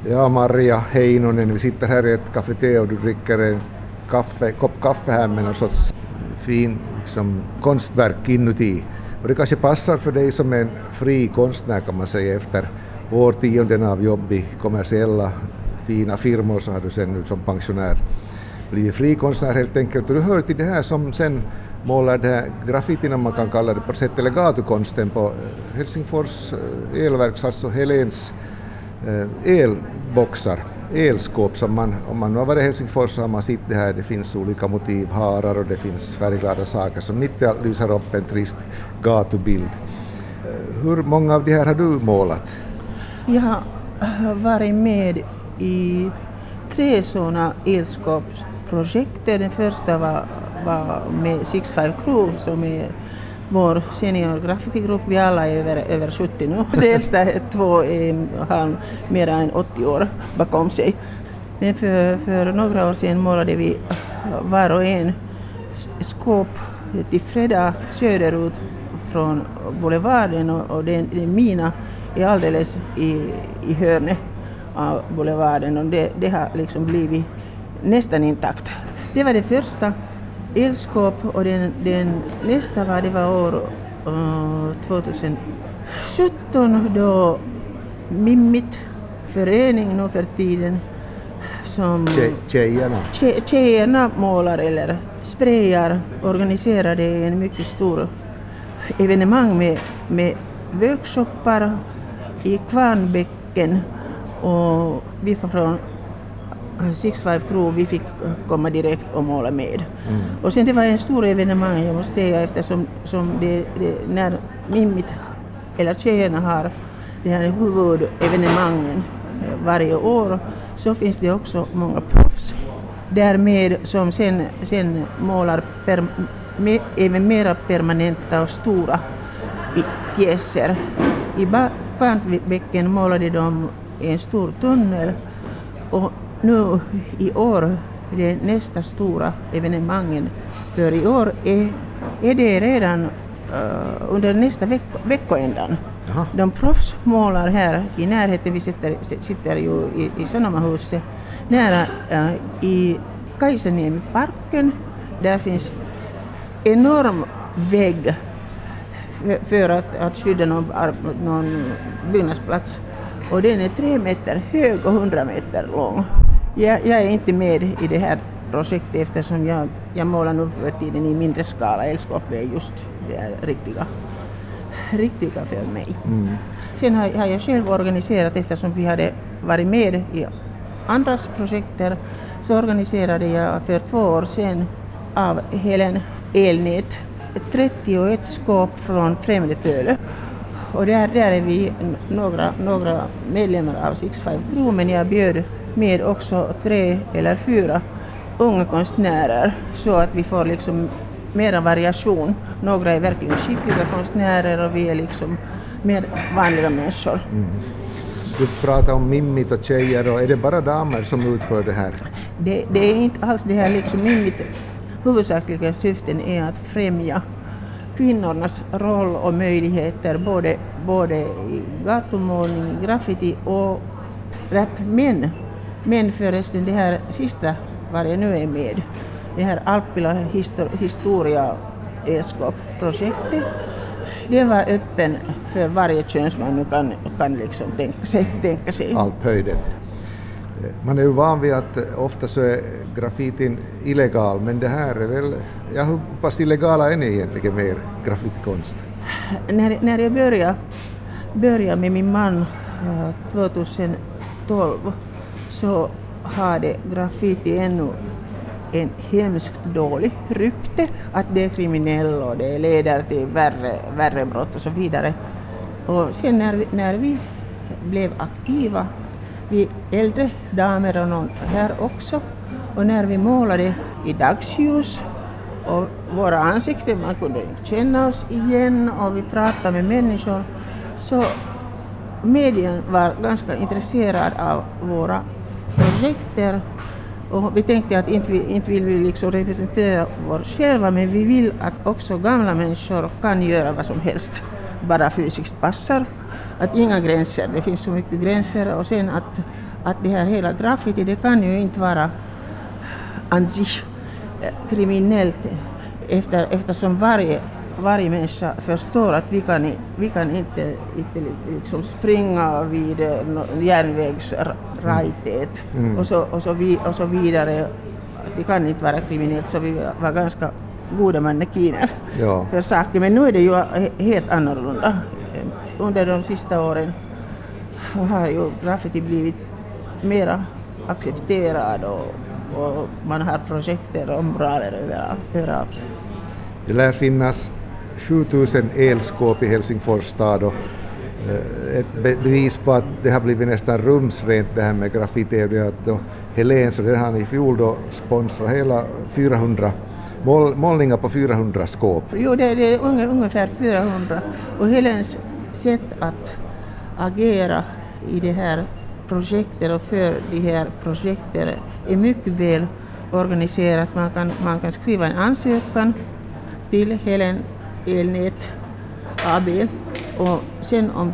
Ja, Maria Heinonen, vi sitter här i ett café och du dricker en kopp kaffe här med någon sorts fin liksom, konstverk inuti. Och det kanske passar för dig som en fri konstnär kan man säga. Efter årtionden av jobb i kommersiella fina firmor så har du sen nu som pensionär blivit fri konstnär helt enkelt. Och du hör till det här som sen målar det här graffitin, om man kan kalla det på sätt, eller gatukonsten på Helsingfors elverks, alltså Helens elboxar, elskåp som man, om man har varit i Helsingfors så har man sett det här, det finns olika motiv, harar och det finns färgglada saker som mitt i allt lyser upp en trist gatubild. Hur många av de här har du målat? Jag har varit med i 3 sådana elskåpsprojekt. Den första var med 65 Crew som är vår senior graffitigrupp. Vi alla är över 70 nu. De äldsta 2 har mer än 80 år bakom sig. Men för några år sedan målade vi var och en skåp till Freda söderut från Boulevarden och den mina är alldeles i hörnet av Boulevarden och det har liksom blivit nästan intakt. Det var det första elskåp och den nästa var år 2017 då Mimmit förening nu för tiden som tjejerna målar eller sprayar organiserade en mycket stor evenemang med workshoppar i Kvarnbäcken och vi från 65 Crew vi fick komma direkt och måla med. Och sen det var en stor evenemang jag måste säga eftersom det när Mimmit eller tjejerna har det här huvudevenemangen varje år så finns det också många proffs därmed som sen målar även mera permanenta och stora pjäser. I Kvarnbäcken målade de en stor tunnel och nu i år det nästa stora evenemangen för i år är det redan under nästa veckoändan. Jaha. De proffsmålar här i närheten, vi sitter ju i Sanomahuset nära i Kaisaniemi-parken. Där finns enorm vägg för att skydda någon byggnadsplats. Och den är 3 meter hög och 100 meter lång. Jag är inte med i det här projektet eftersom jag målar nu för tiden i mindre skala. Elskåp är just det riktiga för mig. Sen har jag själv organiserat, eftersom vi hade varit med i andras projekter, så organiserade jag för 2 år sedan av Helen Elnät 31 skåp från Främlepöle. Och där är vi några medlemmar av 65 Crew, men jag bjöd med också 3 eller 4 unga konstnärer så att vi får liksom mera variation. Några är verkligen skickliga konstnärer och vi är liksom mer vanliga människor. Du pratar om Mimmit och tjejer och är det bara damer som utför det här? Det är inte alls det här liksom Mimmit. Huvudsakliga syften är att främja kvinnornas roll och möjligheter både i gatumålning, graffiti och rap. Men förresten det här sista var jag nu är med. Det här Alppila historia elskåpprojektet. Det var öppen för varje könsman kan liksom tänka sig. Alphöjden. Man är ju van vid att ofta så är graffitin illegal, men det här är väl, jag hoppas illegala är ni egentligen mer graffitikonst? När jag började med min man 2012 så hade graffiti ännu en hemskt dålig rykte att det är kriminell och det leder till värre brott och så vidare. Och sen när vi blev aktiva, vi äldre damer och någon här också, och när vi målade i dagsljus och våra ansikten, man kunde känna oss igen och vi pratade med människor, så medien var ganska intresserad av våra projekter. Och vi tänkte att inte vill vi liksom representera oss själva, men vi vill att också gamla människor kan göra vad som helst. bara fysiskt passar. Att inga gränser, det finns så mycket gränser och sen att det här hela graffiti det kan ju inte vara an sich kriminellt eftersom varje människa förstår att vi kan inte liksom springa vid järnvägsrajtet och så vidare. Det kan inte vara kriminellt så vi var ganska goda mannekiner för saker. Men nu är det ju helt annorlunda. Under de sista åren har ju graffiti blivit mera accepterad och man har projekter och moraler överallt. Det lär finnas 7000 elskåp i Helsingfors stad och ett bevis på att det har blivit nästan rumsrent det här med graffiti är det att Helen så den har i fjol då sponsrat hela 400 målningar på 400 skåp. Jo, det är ungefär 400 och Helens sätt att agera i det här projektet och för de här projekten är mycket väl organiserat. Man kan skriva en ansökan till Helen Elnät AB och sen om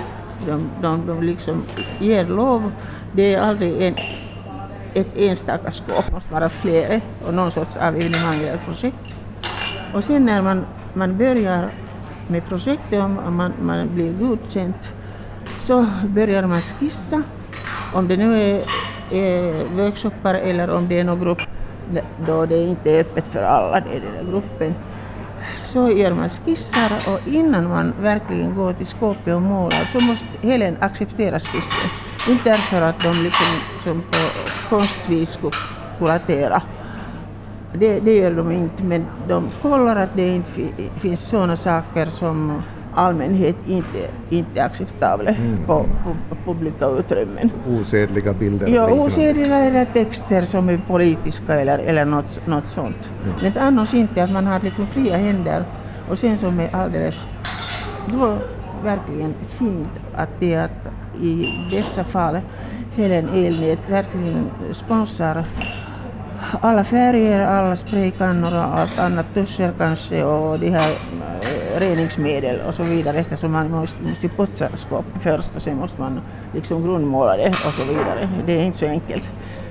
de liksom ger lov, det är aldrig ett enstaka skåp, måste vara flera och någon sorts av evenemang eller projekt. Och sen när man börjar med projektet och man blir godkänt så börjar man skissa. Om det nu är workshoppar eller om det är någon grupp då det inte är öppet för alla, det är den där gruppen. Så gör man skissar och innan man verkligen går till skåpet och målar så måste Helen acceptera skissen. Inte därför att de liksom som på konstvis skulle kuratera. Det gör de inte, men de kollar att det inte finns sådana saker som allmänhet inte är acceptabla på publika utrymmen. Osedliga bilder? Ja, osedliga eller texter som är politiska eller något sånt. Men annars inte att man har liksom fria händer och sen som är alldeles då verkligen fint att det att i dessa fall Helen Elnät verkligen sponsrar alla färger, alla spraykannor och allt annat, tuscher kanske och de här reningsmedel och så vidare eftersom man måste putsa skåp först och sen måste man liksom grundmåla det och så vidare. Det är inte så enkelt.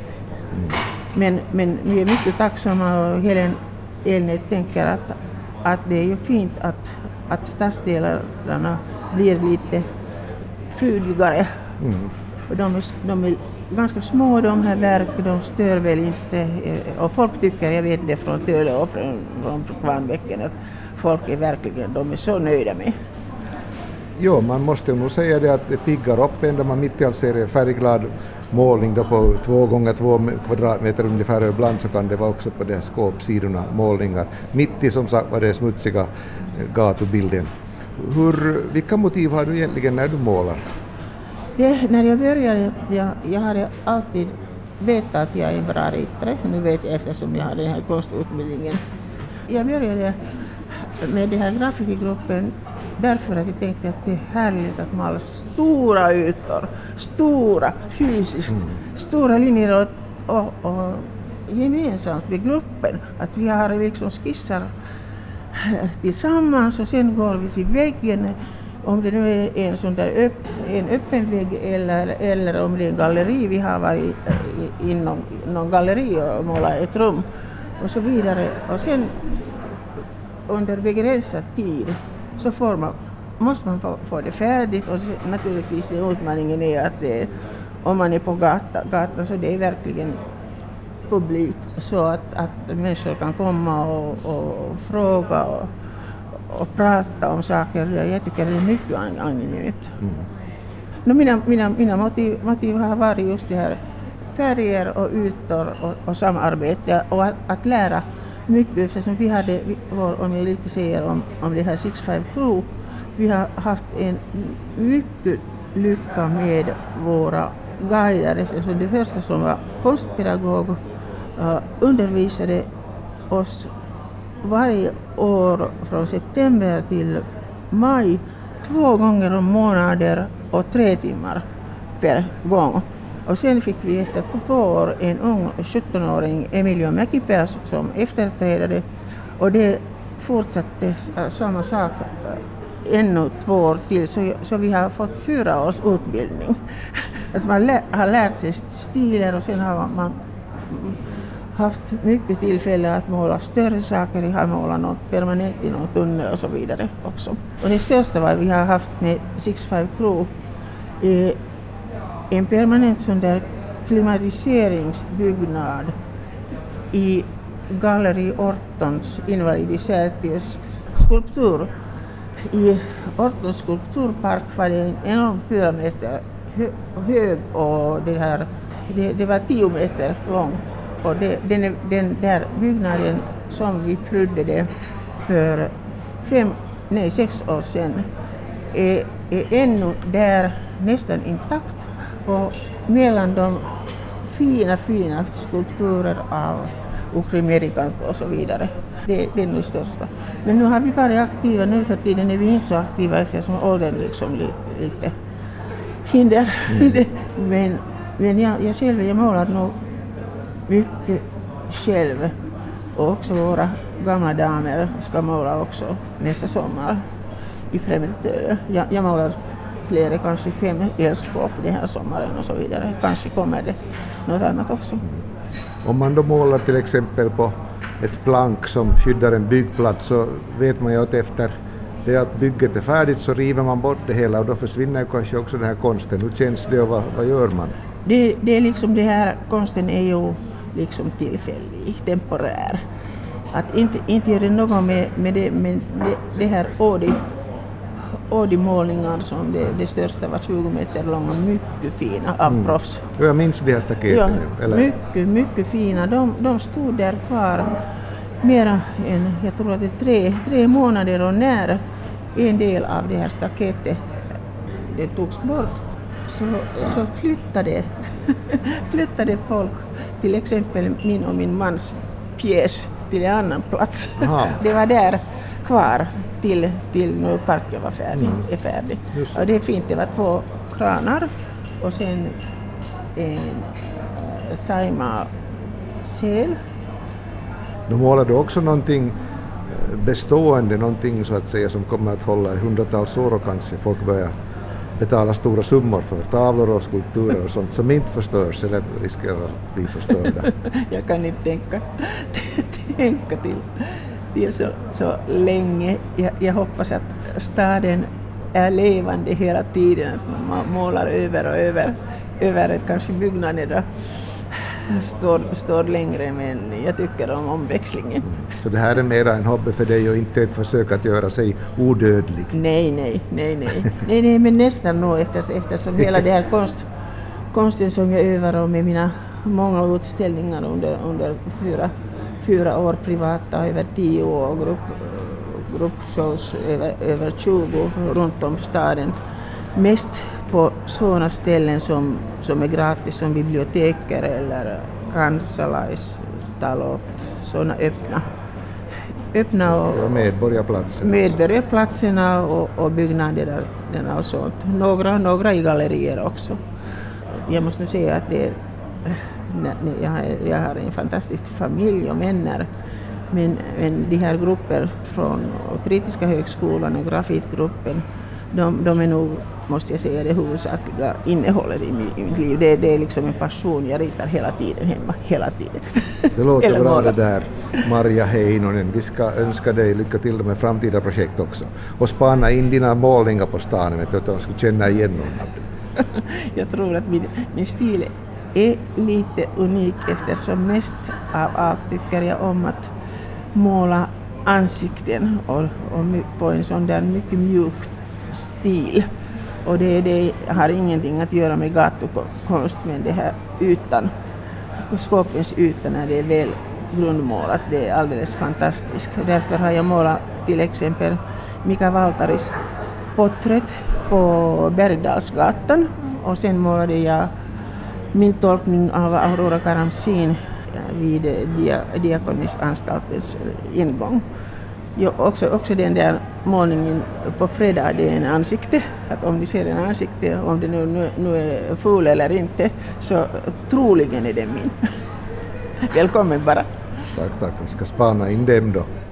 Men vi är mycket tacksamma och Helen Elnät tänker att det är ju fint att stadsdelarna blir lite prydligare. Och de är ganska små de här verk, de stör väl inte och folk tycker, jag vet det från Töle och från Kvarnbäcken att folk är verkligen, de är så nöjda med. Jo, man måste nog säga det att det piggar upp ändå man mitt i allt ser en färgglad målning då på 2x2 kvadratmeter ungefär och ibland så kan det vara också på de här skåpsidorna målningar. Mitt i som sagt var det smutsiga gatubilden. Vilka motiv har du egentligen när du målar? När jag började, jag hade alltid vetat att jag är en bra ritare. Nu vet jag eftersom jag har den här konstutbildningen. Jag började med den här graffitigruppen därför att jag tänkte att det är härligt att måla stora ytor, stora fysiskt, stora linjer och gemensamt med gruppen. Att vi har liksom skissar tillsammans och sen går vi till väggen. Om det nu är en sån där en öppen vägg eller om det är en galleri, vi har varit inom någon galleri och målat ett rum och så vidare. Och sen under begränsad tid så måste man få det färdigt och naturligtvis den utmaningen är att om man är på gatan så det är verkligen publikt så att människor kan komma och fråga och prata om saker. Jag tycker det är mycket angenämt. Mina motiv har varit just det här färger och ytor och samarbete och att lära mycket eftersom vi hade, om jag lite säger om det här 6-5 Crew, vi har haft en mycket lycka med våra guider eftersom det första som var konstpedagog undervisade oss varje år från september till maj 2 gånger om månader och 3 timmar per gång. Och sen fick vi efter 2 år en ung 17-åring Emilio Mäkipää som efterträdade och det fortsatte samma sak ännu 2 år till så vi har fått 4 års utbildning. Alltså man har lärt sig stilar och sen har man haft mycket tillfälle att måla större saker. Vi har målat något permanent i någon tunnel och så vidare också. Och det största vad vi har haft med 65 Crew är en permanent sån där klimatiseringsbyggnad i Galleri Ortons invalidiserades skulptur. I Ortons skulpturpark var det en enorm 4 meter hög och det var 10 meter lång. Och den där byggnaden som vi prydde det för 6 år sedan är ännu där nästan intakt. Och mellan de fina skulpturer av Ukrimerikant och så vidare. Det är det största. Men nu har vi varit aktiva, nu för tiden är vi inte så aktiva eftersom åldern liksom lite hinder. Men jag själv målar nog mycket själv. Och också våra gamla damer ska måla också nästa sommar i Främmeltöre. Jag målar flera, kanske 5 elskåp den här sommaren och så vidare. Kanske kommer det något annat också. Om man då målar till exempel på ett plank som skyddar en byggplats så vet man ju att efter det att bygget är färdigt så river man bort det hela och då försvinner ju kanske också den här konsten. Hur känns det och vad gör man? Det är liksom det här, konsten är ju liksom tillfällig, temporär. Att inte är det något med det här Ådi-målningar som det största var 20 meter långa, mycket fina av proffs. Jag minns de här staketen. Ja, eller? Mycket fina. De stod där kvar mera än, jag tror att det är 3 månader och när en del av det här staketet det togs bort så flyttade folk till exempel min och min mans pjäs till en annan plats. Det var där kvar till nu parken var färdig. Och det är fint, det var 2 kranar och sen en Saima-sel. Nu målar du också någonting bestående, någonting så att säga som kommer att hålla i 100-tals år och kanske folk börjar betala stora summor för tavlor och skulpturer och sånt som inte förstörs eller riskerar att bli förstörda. Jag kan inte tänka till så länge. Jag hoppas att staden är levande hela tiden, att man målar över att kanske byggnaderna står längre, men jag tycker om omväxlingen. Så det här är mera en hobby för dig och inte ett försök att göra sig odödlig? Nej, men nästan nog eftersom hela det här konsten som jag övar med mina många utställningar under 4 år privata, över 10 år gruppshows över 20 runt om staden. Mest på sådana ställen som är gratis som biblioteker eller kansalaistalot, sådana öppna och medborgarplatserna och byggnader och sånt. Några i gallerier också. Jag måste nu säga att jag har en fantastisk familj och vänner. Men de här grupper från Kritiska högskolan och grafitgruppen, de är nog, måste jag säga, det huvudsakliga innehållet i mitt liv. Det är liksom en passion, jag ritar hela tiden hemma, hela tiden. Det låter bra det där, Marja Heinonen. Vi ska önska dig lycka till med framtida projekt också. Och spana in dina målningar på stan, vet du, att de ska känna igen någon. Jag tror att min stil är lite unik eftersom mest av allt tycker jag om att måla ansikten och på en sån där mycket mjuk stil. Och det har ingenting att göra med gatukonst, men det här skåpens ytan när det är väl grundmålat, det är alldeles fantastiskt. Därför har jag målat till exempel Mika Valtaris porträtt på Bergdalsgatan och sen målade jag min tolkning av Aurora Karamzin vid Diakonisanstaltens ingång. Också den där målningen på fredag, det är en ansikte. Att om ni ser en ansikte, om det nu är full eller inte, så troligen är det min. Välkommen bara. Tack. Vi ska spana in dem då.